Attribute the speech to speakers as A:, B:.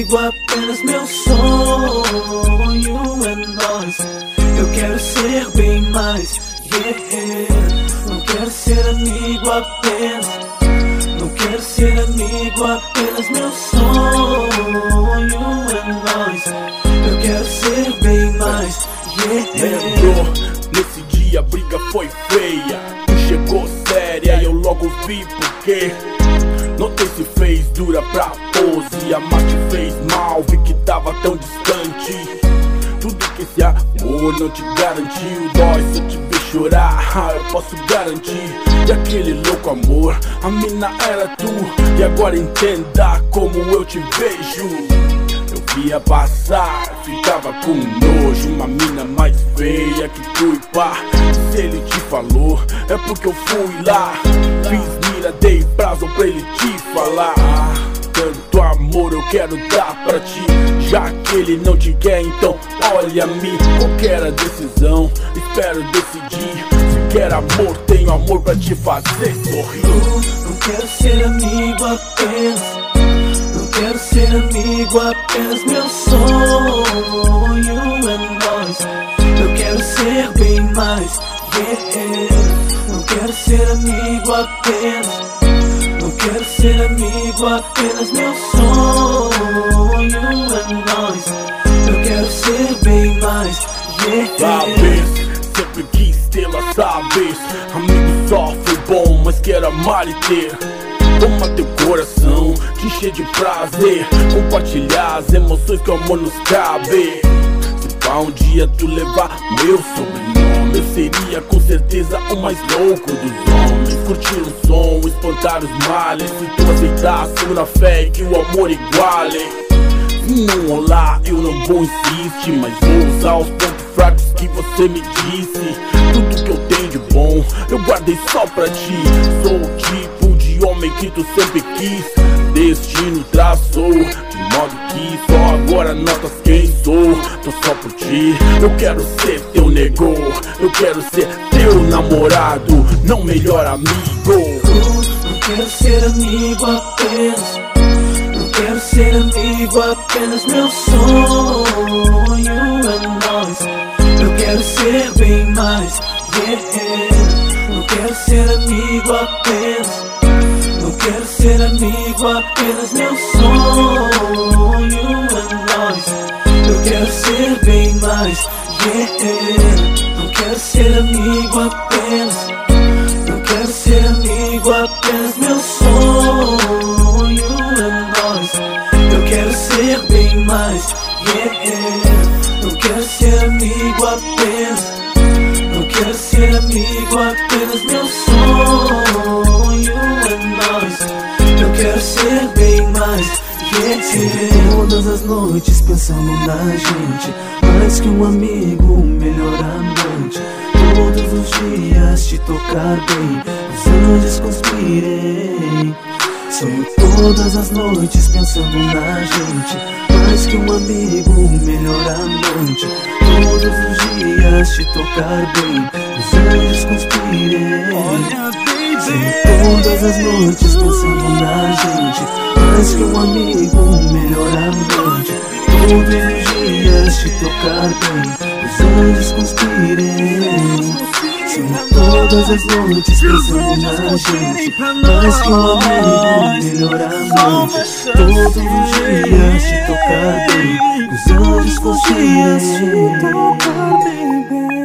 A: amigo, apenas meu sonho é nós. Eu quero ser bem mais, não quero ser amigo apenas. Não quero ser amigo apenas, meu sonho é nós. Eu quero ser bem mais,
B: Lembrou, nesse dia a briga foi feia. Tu chegou séria e eu logo vi porque notei se fez dura pra pose. A mar te fez mal, vi que tava tão distante. Tudo que esse amor não te garantiu. Dói se eu te ver chorar, eu posso garantir. E aquele louco amor, a mina era tu. E agora entenda como eu te vejo. Eu via passar, ficava com nojo. Uma mina mais feia que tu e pá. Se ele te falou, é porque eu fui lá. Fiz mira, dei prazo pra ele te falar. Tanto amor eu quero dar pra ti. Já que ele não te quer, então olha-me. Qualquer a decisão, espero decidir. Se quer amor, tenho amor pra te fazer sorrir.
A: Não quero ser amigo apenas. Não quero ser amigo apenas, meu sonho é nós. Eu quero ser bem mais, não quero ser amigo apenas. Não quero ser amigo apenas, meu sonho é nós. Eu quero ser bem mais,
B: Sabes, sempre quis tê-la, sabes. Amigo só foi bom, mas quero amar e ter. Toma teu coração, te encher de prazer. Compartilhar as emoções que o amor nos cabe. Se pra um dia tu levar meu sobrenome, eu seria com certeza o mais louco dos homens. Curtir o som, espantar os males. Se tu aceitar, segura fé e que o amor iguale. Se não rolar, eu não vou insistir, mas vou usar os pontos fracos que você me disse. Tudo que eu tenho de bom, eu guardei só pra ti. Sou o tipo de homem que tu sempre quis. Destino traçou, de modo que só agora notas quem sou. Tô só por ti, eu quero ser teu nego. Eu quero ser teu namorado, não melhor amigo.
A: não quero ser amigo apenas. Não quero ser amigo apenas, meu sonho é nós. Eu quero ser bem mais, não quero ser amigo apenas. Não quero ser amigo apenas, meu sonho é nós. Eu quero ser bem mais, não quero ser amigo apenas. Não quero ser amigo apenas, meu sonho é nós. Eu quero ser bem mais, não quero ser amigo apenas. Não quero ser amigo apenas, meu sonho é nós. Eu quero ser bem mais, todas as noites pensando na gente. Mais que um amigo, melhor amante. Todos os dias te tocar bem, os anjos conspirem. Sonho todas as noites pensando na gente. Mais que um amigo, melhor amante. Todos os dias te tocar bem, os anjos conspirem. Sonho todas as noites pensando na gente. Mais que um amigo, melhor amante. Todos os dias te tocar bem, os anjos conspirem. Sonho todas as noites pensando na gente. Mais que um amigo, melhor amante. Todos os dias te tocar bem, os anjos conspirem.